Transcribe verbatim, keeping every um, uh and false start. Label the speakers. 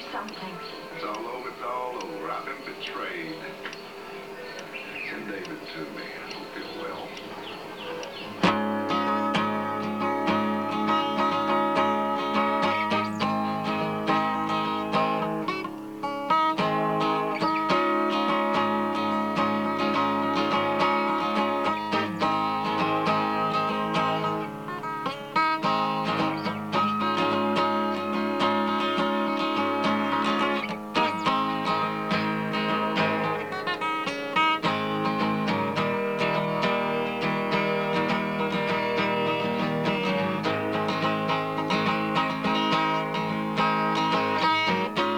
Speaker 1: something.
Speaker 2: It's all over, it's all over. I've been betrayed. Send David to me. I don't feel well.